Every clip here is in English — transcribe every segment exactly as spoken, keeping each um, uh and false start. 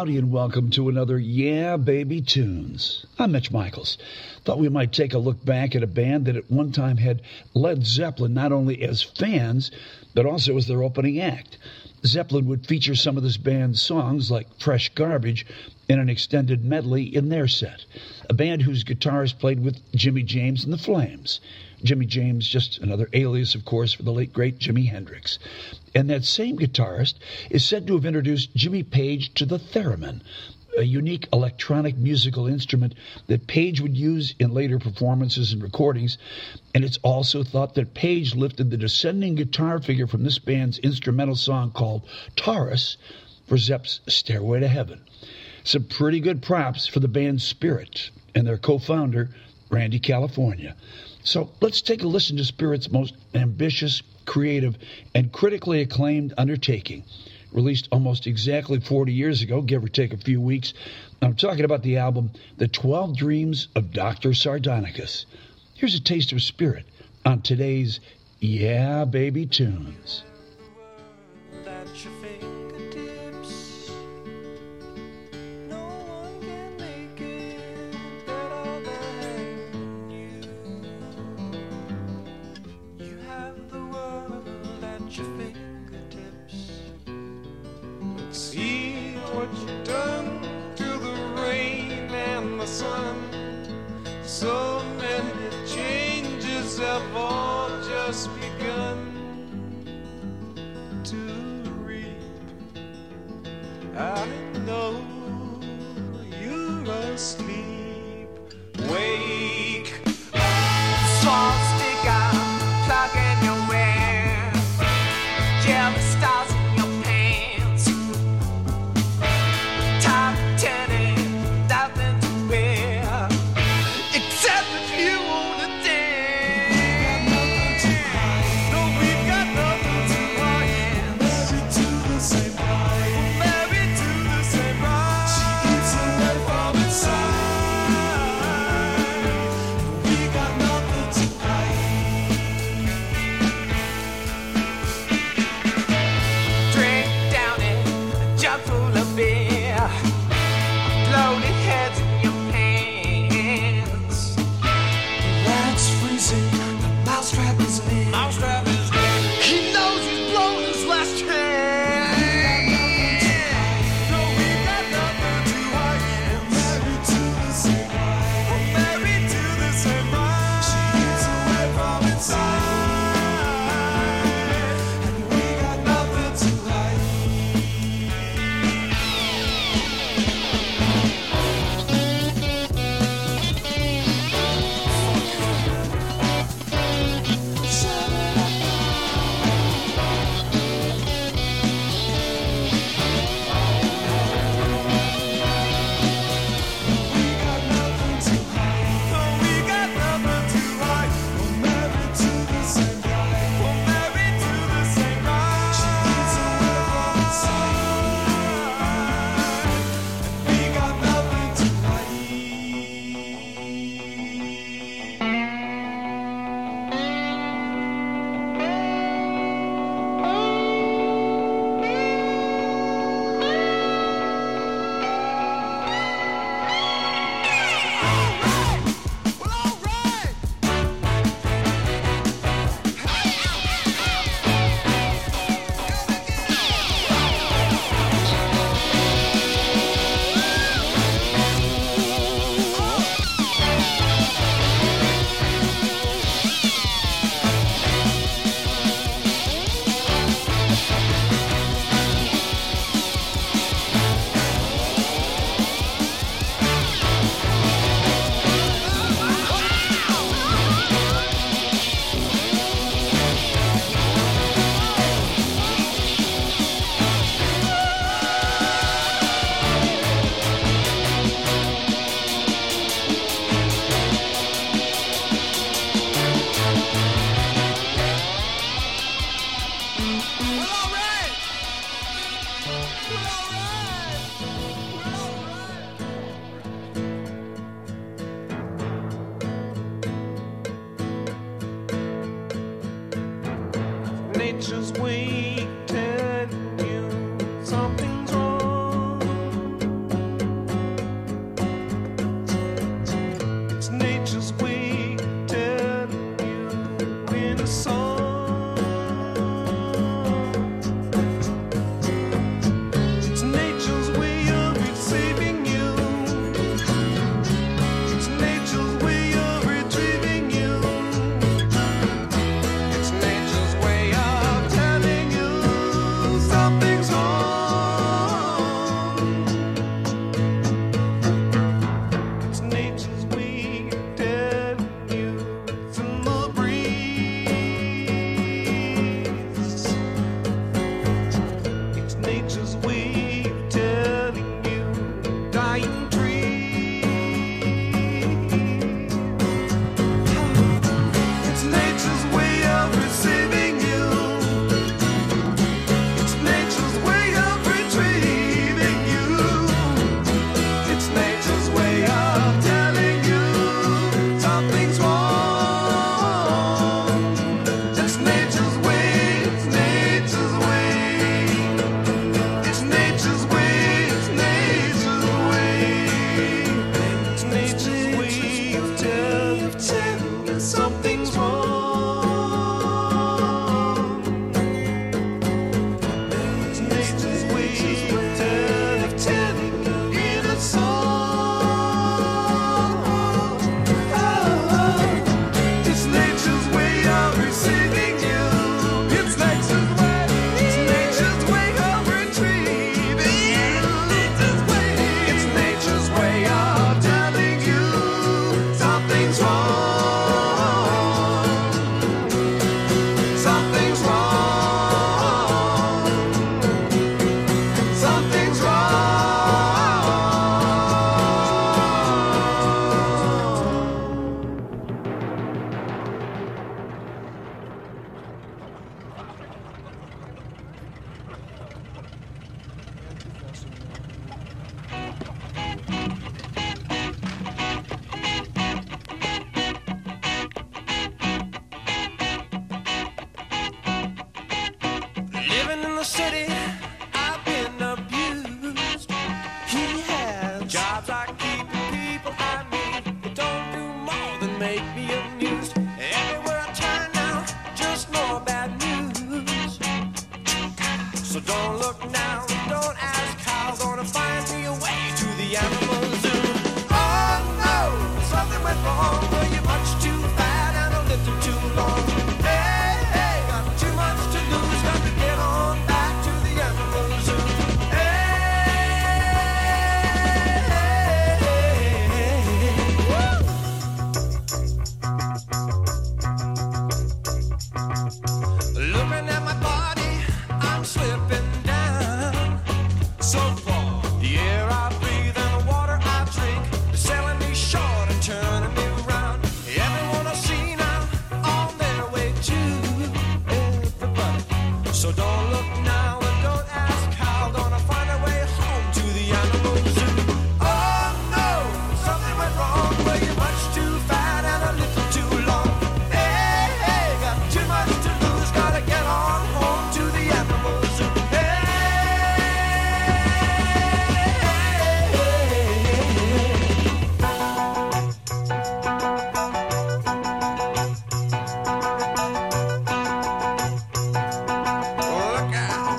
Howdy and welcome to another Yeah Baby Tunes. I'm Mitch Michaels. Thought we might take a look back at a band that at one time had Led Zeppelin not only as fans, but also as their opening act. Zeppelin would feature some of this band's songs like Fresh Garbage in an extended medley in their set. A band whose guitars played with Jimmy James and the Flames. Jimmy James, just another alias, of course, for the late, great Jimi Hendrix. And that same guitarist is said to have introduced Jimmy Page to the theremin, a unique electronic musical instrument that Page would use in later performances and recordings. And it's also thought that Page lifted the descending guitar figure from this band's instrumental song called Taurus for Zepp's Stairway to Heaven. Some pretty good props for the band's spirit and their co-founder, Randy California. So let's take a listen to Spirit's most ambitious, creative, and critically acclaimed undertaking. Released almost exactly forty years ago, give or take a few weeks. I'm talking about the album, The twelve Dreams of Doctor Sardonicus. Here's a taste of Spirit on today's Yeah Baby Tunes. See what you've done to the rain and the sun. So many changes have all just begun to reap. I know you're asleep. Wake up, swastika, plug in your wear. Jealous stars. Nature's way telling you something's wrong. Living in the city, I've been abused. He has jobs like keeping people I meet. It don't do more than make me amused. Everywhere I turn now, just more bad news. So don't look now, don't ask how. Gonna find me a way to the animal zoo. Oh no, something went wrong. Were you much too fat and a little too long? Hey, hey, got too much to lose. Got to get on back to the animal zoo. Hey, hey, hey, hey. Looking at my body, I'm slipping down. So far, the air I breathe and the water I drink is selling me short and turning me around. Everyone I see now on their way to everybody. So don't look now and don't ask how. Gonna find a way home to the animal zoo. Oh no, something went wrong. Were you much too fat and a little too long? Hey, hey, got too much to lose. Gotta get on home to the animal zoo. Hey, look out.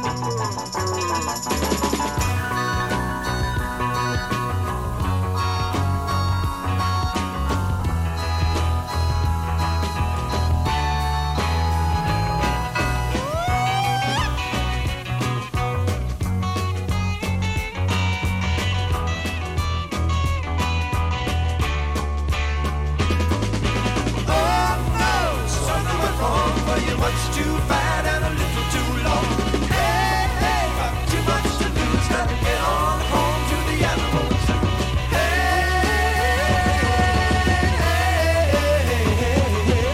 Oh no, something went wrong. Were you much too fat and a little too long? Hey, hey, got too much to lose. Gotta get on home to the animal zoo. Hey, hey, hey, hey,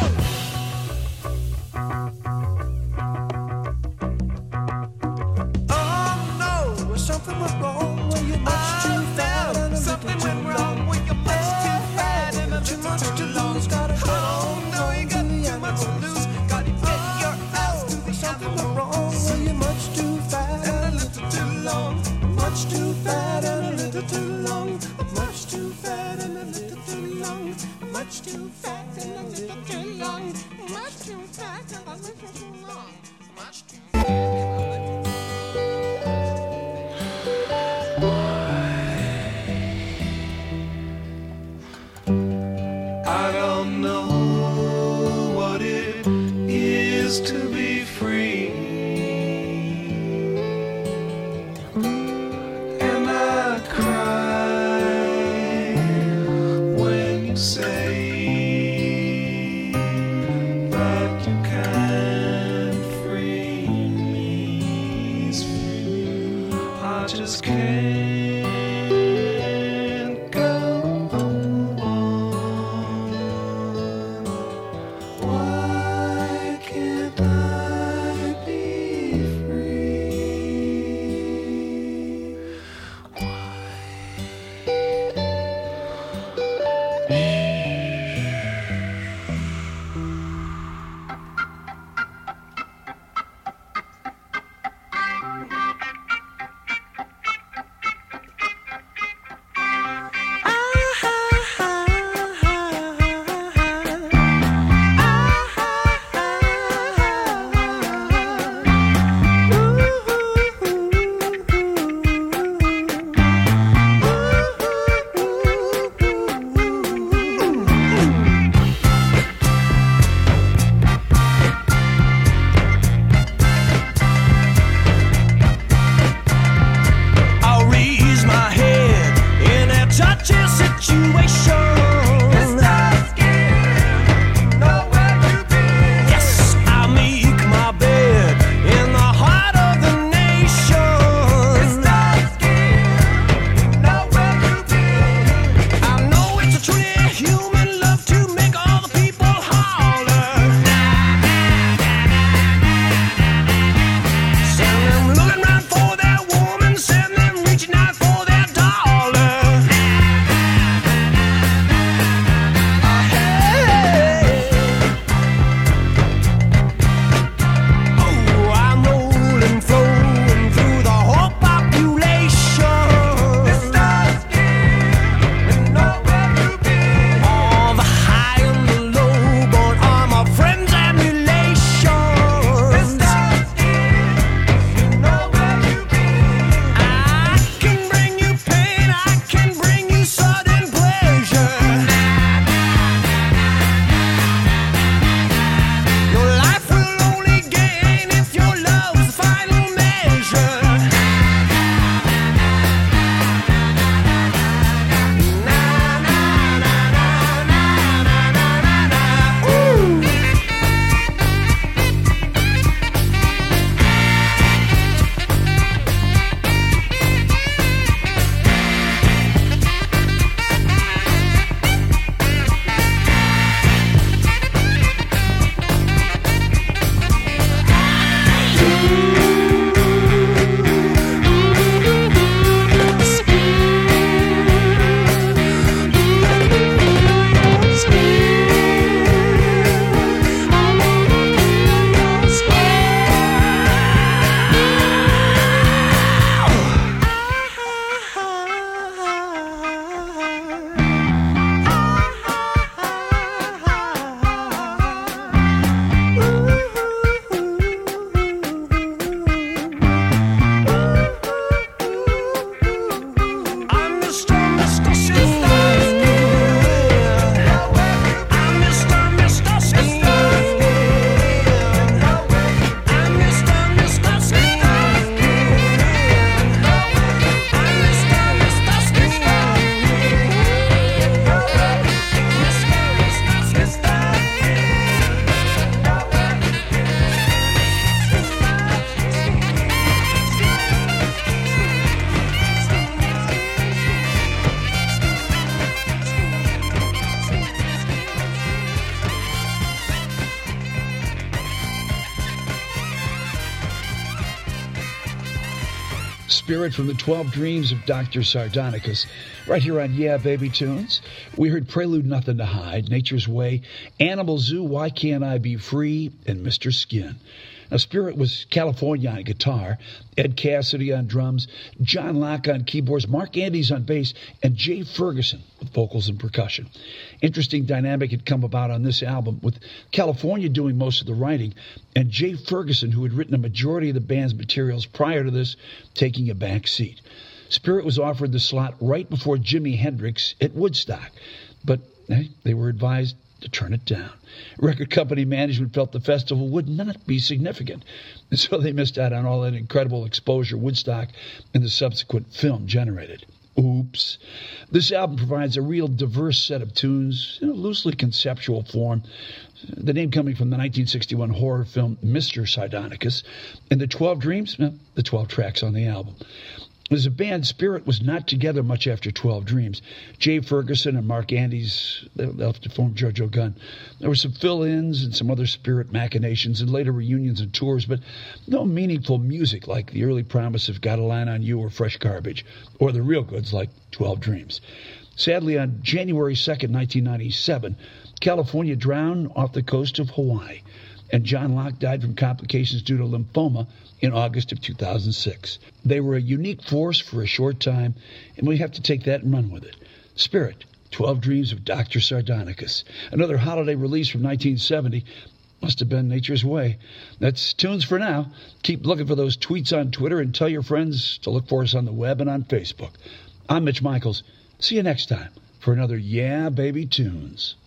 oh! Oh no, something went wrong. Were you much too fat and a little too long? Were you much too fat and a little too long? Gotta get on no, you got too much to lose. Gotta get your ass to the something went wrong. Were you much too fat and a little too long? Much too fat and a little too long. Much too fat and a little too long. Much too fat and a little too long. Much too fat and a little too long. Much too I don't know what it is to be free, and I cry when you say that you can't free me. I just can't go on. Why can't I be free? Spirit from the twelve Dreams of Doctor Sardonicus, right here on Yeah Baby Tunes. We heard Prelude, Nothing to Hide, Nature's Way, Animal Zoo, Why Can't I Be Free, and Mister Skin. Now, Spirit was California on guitar, Ed Cassidy on drums, John Locke on keyboards, Mark Andes on bass, and Jay Ferguson with vocals and percussion. Interesting dynamic had come about on this album, with California doing most of the writing, and Jay Ferguson, who had written a majority of the band's materials prior to this, taking a back seat. Spirit was offered the slot right before Jimi Hendrix at Woodstock, but hey, they were advised to turn it down. Record company management felt the festival would not be significant, and so they missed out on all that incredible exposure Woodstock and the subsequent film generated. Oops. This album provides a real diverse set of tunes in a loosely conceptual form, the name coming from the nineteen sixty-one horror film Mister Sardonicus, and the twelve Dreams, the twelve tracks on the album. As a band, Spirit was not together much after twelve Dreams. Jay Ferguson and Mark Andes left to form JoJo Gunn. There were some fill-ins and some other Spirit machinations and later reunions and tours, but no meaningful music like the early promise of Got a Line on You or Fresh Garbage, or the real goods like twelve Dreams. Sadly, on January second, nineteen ninety-seven, California drowned off the coast of Hawaii, and John Locke died from complications due to lymphoma in August of two thousand six. They were a unique force for a short time, and we have to take that and run with it. Spirit, twelve Dreams of Doctor Sardonicus. Another holiday release from nineteen seventy. Must have been Nature's Way. That's tunes for now. Keep looking for those tweets on Twitter and tell your friends to look for us on the web and on Facebook. I'm Mitch Michaels. See you next time for another Yeah Baby Tunes.